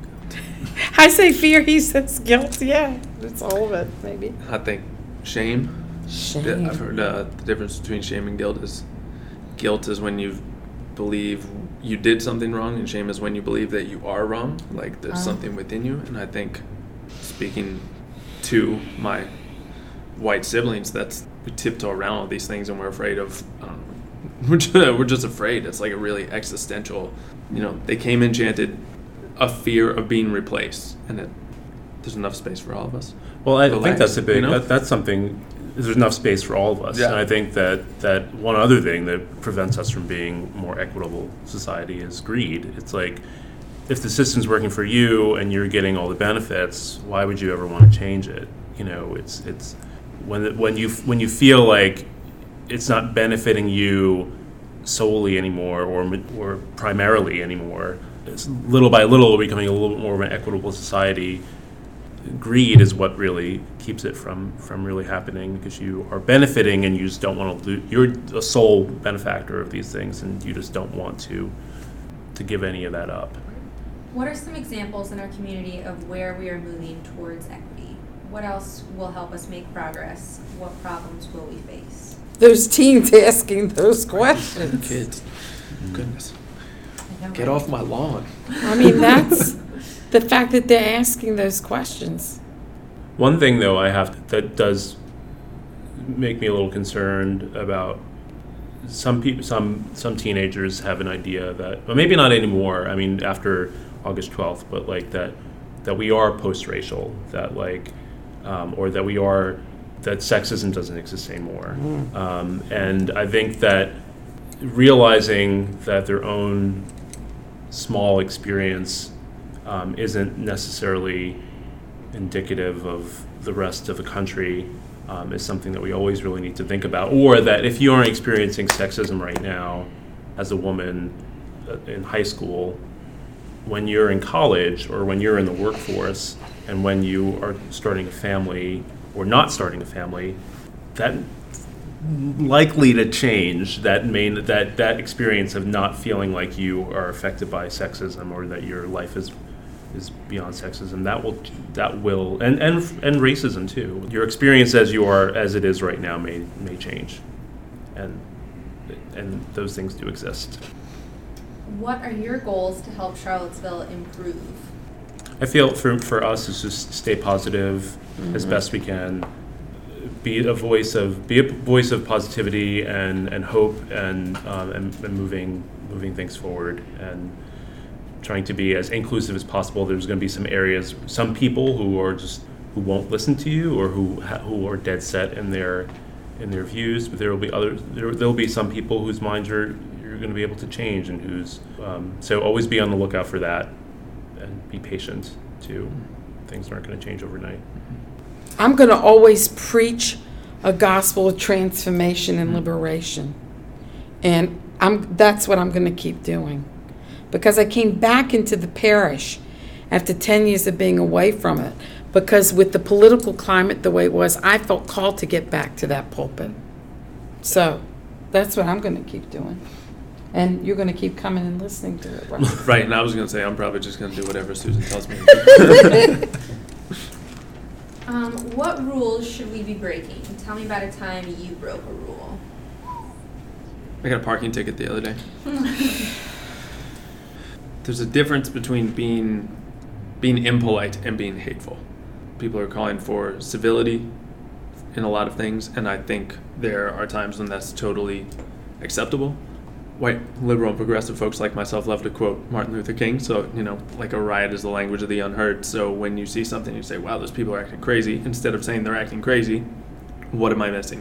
I say fear, he says guilt. Yeah, it's all of it, maybe. I think shame. Shame. I've heard the difference between shame and guilt is when you believe you did something wrong, and shame is when you believe that you are wrong, like there's something within you. And I think, speaking to my white siblings, we tiptoe around all these things, and we're afraid of we're just afraid. It's like a really existential, they came and chanted a fear of being replaced, and there's enough space for all of us. Well, I think that's a big that's something. There's enough space for all of us. Yeah. And I think that one other thing that prevents us from being a more equitable society is greed. It's like, if the system's working for you and you're getting all the benefits, why would you ever want to change it? It's when you feel like it's not benefiting you solely anymore or primarily anymore, it's little by little becoming a little bit more of an equitable society. Greed is what really keeps it from really happening, because you are benefiting and you just don't want to lose. You're a sole benefactor of these things, and you just don't want to give any of that up. What are some examples in our community of where we are moving towards equity? What else will help us make progress? What problems will we face? Those teens asking those questions. Kids, goodness, get off my lawn. I mean, that's the fact that they're asking those questions. One thing, though, that does make me a little concerned about some people. Some teenagers have an idea that, well, maybe not anymore. I mean, after August 12th, but like that we are post-racial, that or that sexism doesn't exist anymore. And I think that realizing that their own small experience isn't necessarily indicative of the rest of the country is something that we always really need to think about. Or that if you aren't experiencing sexism right now as a woman in high school, when you're in college or when you're in the workforce and when you are starting a family or not starting a family, that likely to change that experience of not feeling like you are affected by sexism, or that your life is beyond sexism. That will and racism too. Your experience as it is right now may change, and those things do exist. What are your goals to help Charlottesville improve? I feel for us is just stay positive as best we can. Be a voice of positivity and hope and moving things forward, and trying to be as inclusive as possible. There's going to be some people who won't listen to you, or who are dead set in their views. But there will be others. There will be some people whose minds you're going to be able to change, and whose so always be on the lookout for that, and be patient too. Things aren't going to change overnight. I'm going to always preach a gospel of transformation and liberation. And that's what I'm going to keep doing. Because I came back into the parish after 10 years of being away from it. Because with the political climate the way it was, I felt called to get back to that pulpit. So that's what I'm going to keep doing. And you're going to keep coming and listening to it, right? Right, and I was going to say, I'm probably just going to do whatever Susan tells me to do. What rules should we be breaking? Tell me about a time you broke a rule. I got a parking ticket the other day. There's a difference between being impolite and being hateful. People are calling for civility in a lot of things, and I think there are times when that's totally acceptable. White, liberal, and progressive folks like myself love to quote Martin Luther King, so, like a riot is the language of the unheard. So when you see something, you say, wow, those people are acting crazy. Instead of saying they're acting crazy, what am I missing?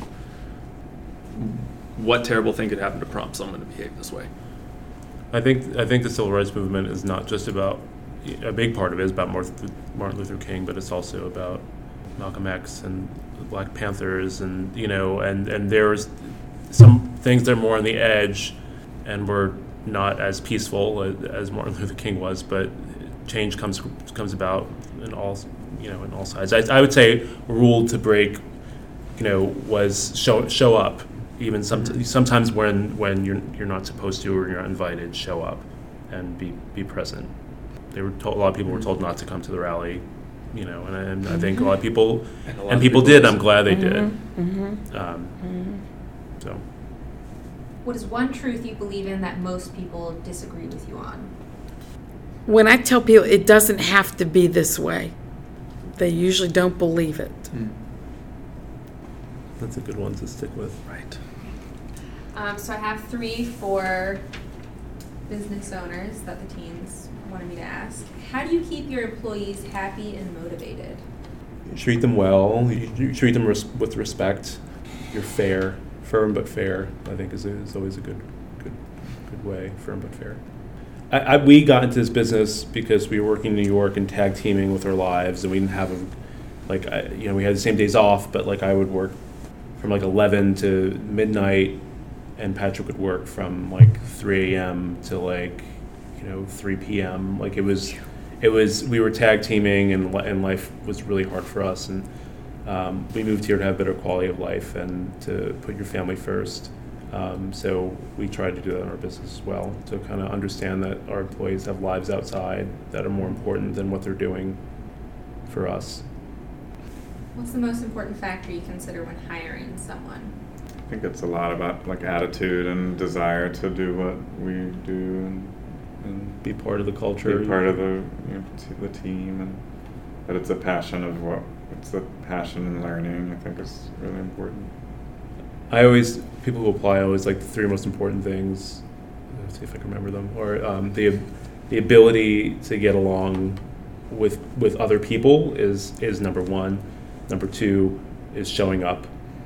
What terrible thing could happen to prompt someone to behave this way? I think the civil rights movement is not just about, a big part of it is about Martin Luther King, but it's also about Malcolm X and the Black Panthers, and and there's some things that are more on the edge, and we're not as peaceful as Martin Luther King was, but change comes about in all sides. I would say rule to break, was show up. Even sometimes when you're not supposed to or you're not invited, show up and be present. They were told, a lot of people were told not to come to the rally, and I think a lot of people people did. I'm glad they did. So, What is one truth you believe in that most people disagree with you on? When I tell people it doesn't have to be this way, they usually don't believe it. that's a good one to stick with. Right. So I have 3 for business owners that the teens wanted me to ask. How do you keep your employees happy and motivated? You treat them well. You treat them with respect. You're fair, firm but fair. I think is always a good way. Firm but fair. We got into this business because we were working in New York and tag teaming with our lives, and we didn't have we had the same days off, but I would work from 11 to midnight, and Patrick would work from 3 a.m. to 3 p.m. It was we were tag teaming, and life was really hard for us, and we moved here to have better quality of life and to put your family first. So we try to do that in our business as well, to kind of understand that our employees have lives outside that are more important than what they're doing for us. What's the most important factor you consider when hiring someone? I think it's a lot about attitude and desire to do what we do and Be part of the culture. be part of the team, and that it's a passion in learning. I think is really important. People who apply always like the 3 most important things. Let's see if I can remember them. Or the ability to get along with other people is number 1. Number 2 is showing up.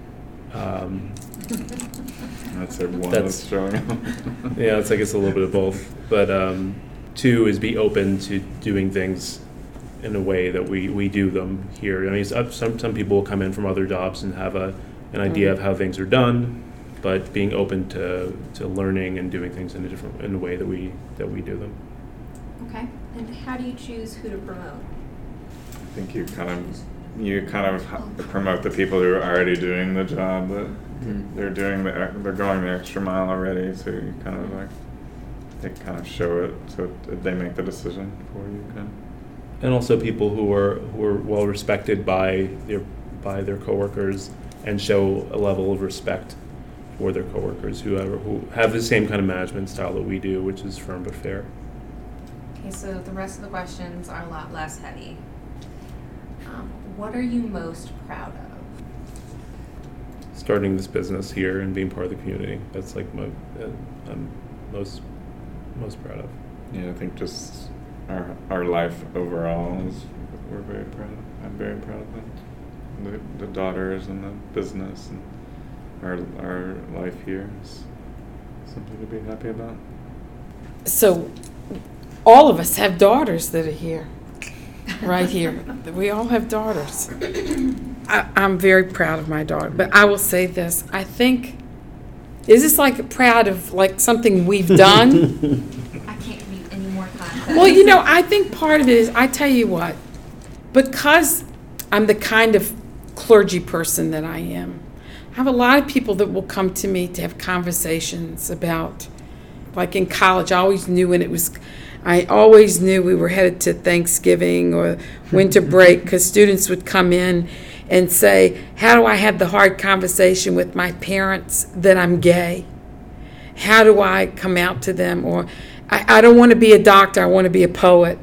I'd say 1 That's- is showing up. Yeah, it's a little bit of both. But 2 is be open to doing things in a way that we do them here. I mean, some people will come in from other jobs and have an idea of how things are done, but being open to learning and doing things in a way that we do them. Okay. And how do you choose who to promote? I think you kind of promote the people who are already doing the job that they're going the extra mile already. So you kind of show it, so they make the decision for you. And also people who are well respected by their coworkers and show a level of respect for their coworkers who have the same kind of management style that we do, which is firm but fair. Okay, so the rest of the questions are a lot less heavy. What are you most proud of? Starting this business here and being part of the community. That's I'm most proud of. Yeah, I think just our life overall is we're very proud of. I'm very proud of them. The daughters and the business and our life here is something to be happy about. So all of us have daughters that are here, right here. We all have daughters. I'm very proud of my daughter, but I will say this. I think, is this proud of something we've done? I can't read any more content. Well, I think part of it is, I tell you what, because I'm the kind of clergy person that I am, I have a lot of people that will come to me to have conversations about, in college, I always knew we were headed to Thanksgiving or winter break, because students would come in and say, how do I have the hard conversation with my parents that I'm gay? how do I come out to them? Or I don't want to be a doctor, I want to be a poet.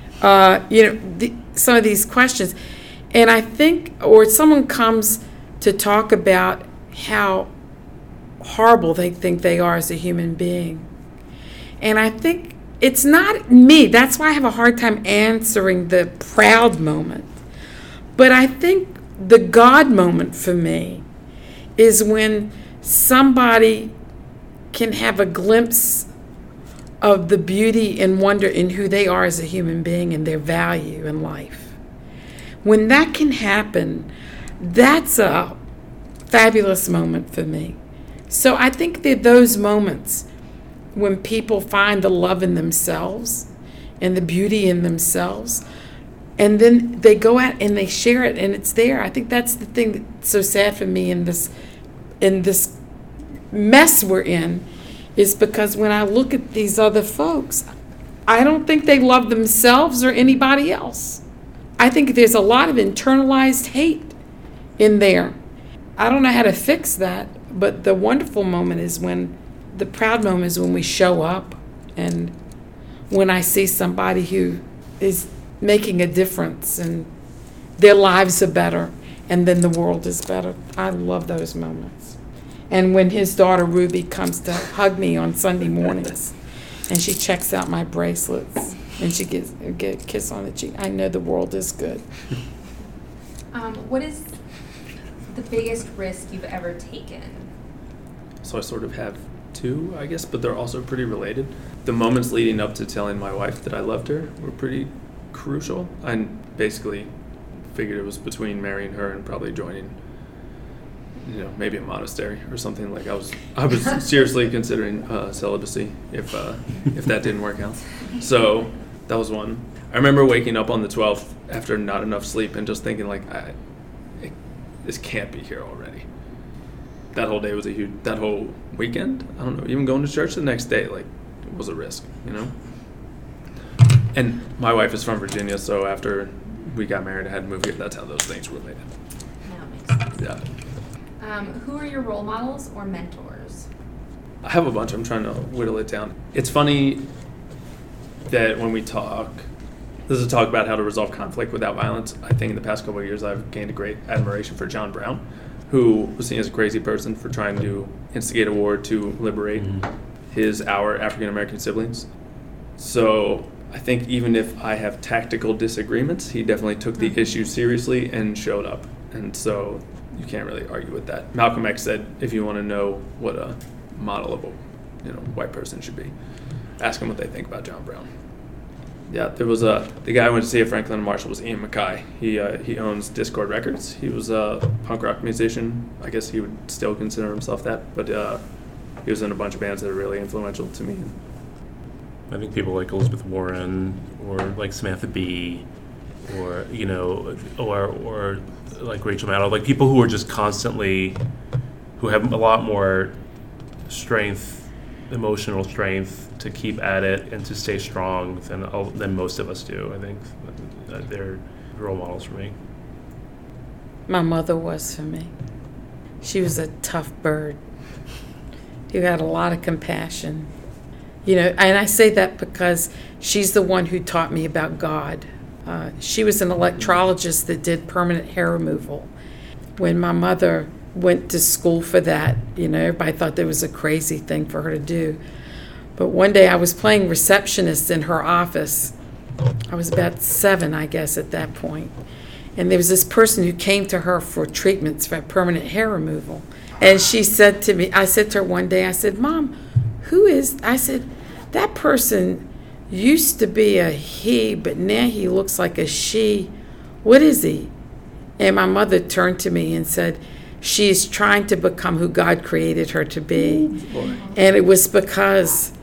Some of these questions. And I think, or someone comes to talk about how horrible they think they are as a human being. And I think it's not me. That's why I have a hard time answering the proud moment. But I think the God moment for me is when somebody can have a glimpse of the beauty and wonder in who they are as a human being and their value in life. When that can happen, that's a fabulous moment for me. So I think that those moments when people find the love in themselves and the beauty in themselves, and then they go out and they share it and it's there. I think that's the thing that's so sad for me in this mess we're in, is because when I look at these other folks, I don't think they love themselves or anybody else. I think there's a lot of internalized hate in there. I don't know how to fix that, but the wonderful moment is the proud moment is when we show up, and when I see somebody who is making a difference and their lives are better and then the world is better. I love those moments. And when his daughter Ruby comes to hug me on Sunday mornings and she checks out my bracelets and she gets a kiss on the cheek, I know the world is good. What is the biggest risk you've ever taken? So I sort of have two, I guess, but they're also pretty related. The moments leading up to telling my wife that I loved her were pretty crucial. I basically figured it was between marrying her and probably joining, maybe a monastery or something. Like I was seriously considering celibacy if that didn't work out. So that was one. I remember waking up on the 12th after not enough sleep and just thinking like, this can't be here already. That whole day was that whole weekend, I don't know, even going to church the next day, like, it was a risk, And my wife is from Virginia, so after we got married, I had to move here. That's how those things related. That makes sense. Yeah. Who are your role models or mentors? I have a bunch. I'm trying to whittle it down. It's funny that when we talk, this is a talk about how to resolve conflict without violence. I think in the past couple of years, I've gained a great admiration for John Brown, who was seen as a crazy person for trying to instigate a war to liberate our African-American siblings. So I think even if I have tactical disagreements, he definitely took the issue seriously and showed up. And so you can't really argue with that. Malcolm X said, if you want to know what a model of a white person should be, ask them what they think about John Brown. Yeah, there was the guy I went to see at Franklin and Marshall was Ian MacKaye. He owns Discord Records. He was a punk rock musician. I guess he would still consider himself that, but he was in a bunch of bands that are really influential to me. I think people like Elizabeth Warren or like Samantha Bee or or like Rachel Maddow, like people who are just constantly, who have a lot more strength, emotional strength to keep at it and to stay strong than most of us do. I think they're role models for me. My mother was for me. She was a tough bird who had a lot of compassion. And I say that because she's the one who taught me about God. She was an electrologist that did permanent hair removal. When my mother went to school for that, everybody thought that was a crazy thing for her to do. But one day I was playing receptionist in her office. I was about 7, I guess, at that point. And there was this person who came to her for treatments for permanent hair removal. And she said to me, I said to her one day, I said, Mom, I said, that person used to be a he, but now he looks like a she. What is he? And my mother turned to me and said, she's trying to become who God created her to be. And it was because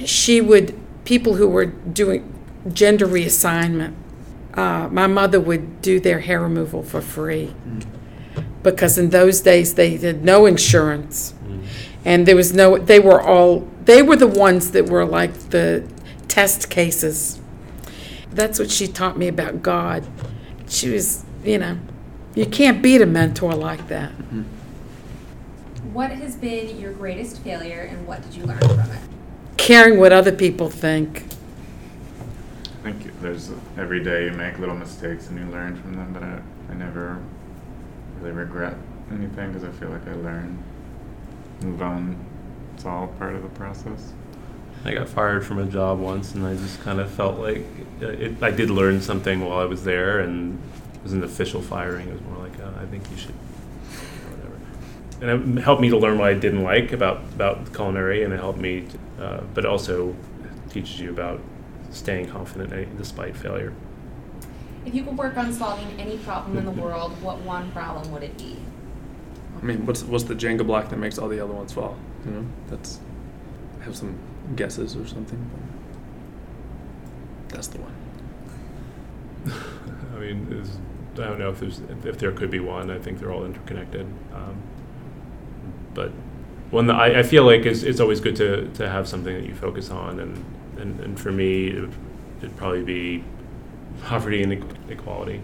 people who were doing gender reassignment, my mother would do their hair removal for free. Because in those days they had no insurance. And there was they were the ones that were like the test cases. That's what she taught me about God. She was, you can't beat a mentor like that. What has been your greatest failure and what did you learn from it? Caring what other people think. I think there's every day you make little mistakes and you learn from them, but I never really regret anything because I feel like I learn, move on. It's all part of the process. I got fired from a job once, and I just kind of felt like I did learn something while I was there, and it was an official firing. It was more like, I think you should, whatever. And it helped me to learn what I didn't like about culinary, and it helped me, but also teaches you about staying confident despite failure. If you could work on solving any problem in the world, what one problem would it be? I mean, what's the Jenga block that makes all the other ones fall? You know, I have some guesses or something, but that's the one. I mean, I don't know if there could be one. I think they're all interconnected. But one that I feel like it's always good to have something that you focus on, and for me, it'd probably be poverty and inequality.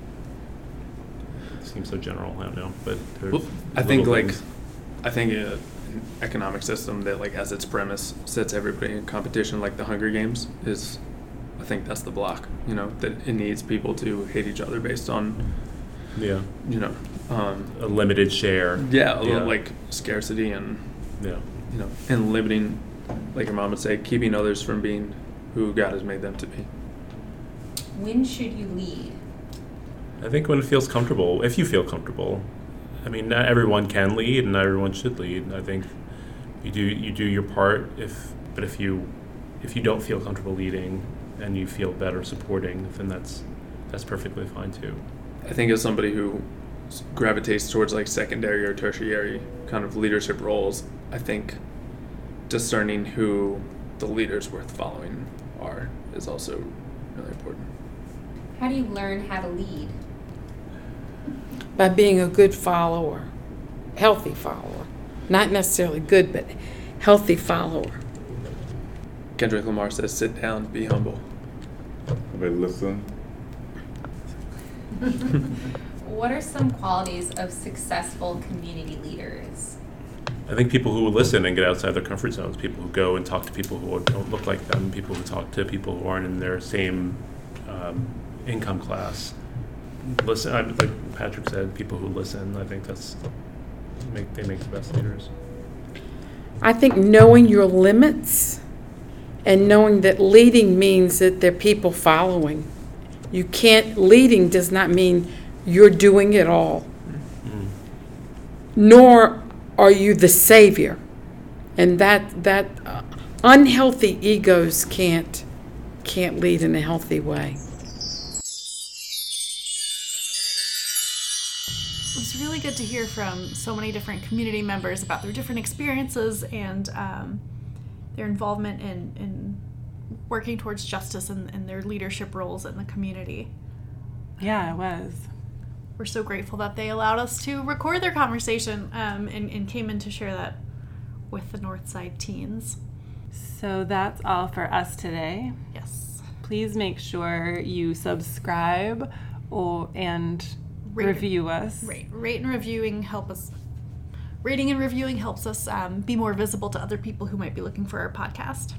It seems so general. I don't know, but I think an economic system that like has its premise sets everybody in competition, like the Hunger Games is. I think that's the block. You know, that it needs people to hate each other based on. Yeah. You know. A limited share. Yeah, like scarcity and. Yeah. You know, and limiting, like your mom would say, keeping others from being who God has made them to be. When should you lead? I think when it feels comfortable, if you feel comfortable. I mean, not everyone can lead, and not everyone should lead. I think you do your part. But if you don't feel comfortable leading, and you feel better supporting, then that's perfectly fine too. I think as somebody who gravitates towards like secondary or tertiary kind of leadership roles, I think discerning who the leaders worth following are is also really important. How do you learn how to lead? By being a good follower, healthy follower. Not necessarily good, but healthy follower. Kendrick Lamar says, sit down, be humble. Everybody listen. What are some qualities of successful community leaders? I think people who listen and get outside their comfort zones, people who go and talk to people who don't look like them, people who talk to people who aren't in their same income class. Listen, like Patrick said, people who listen, I think they make the best leaders. I think knowing your limits and knowing that leading means that there are people following. Leading does not mean you're doing it all. Mm. Nor are you the savior. And that unhealthy egos can't lead in a healthy way. It's really good to hear from so many different community members about their different experiences and their involvement in working towards justice and their leadership roles in the community. Yeah, it was. We're so grateful that they allowed us to record their conversation and came in to share that with the Northside teens. So that's all for us today. Yes. Please make sure you subscribe and review us. Rating and reviewing helps us be more visible to other people who might be looking for our podcast.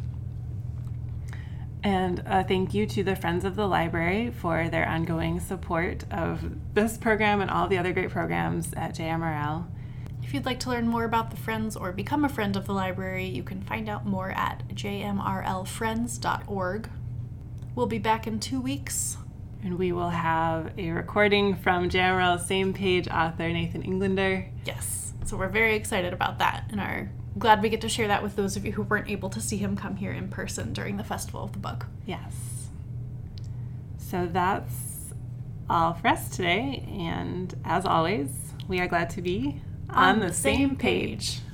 And thank you to the Friends of the Library for their ongoing support of this program and all the other great programs at JMRL. If you'd like to learn more about the Friends or become a friend of the library, you can find out more at jmrlfriends.org. We'll be back in 2 weeks. And we will have a recording from JMRL's Same Page author, Nathan Englander. Yes, so we're very excited about that and are glad we get to share that with those of you who weren't able to see him come here in person during the Festival of the Book. Yes. So that's all for us today, and as always, we are glad to be on the same page.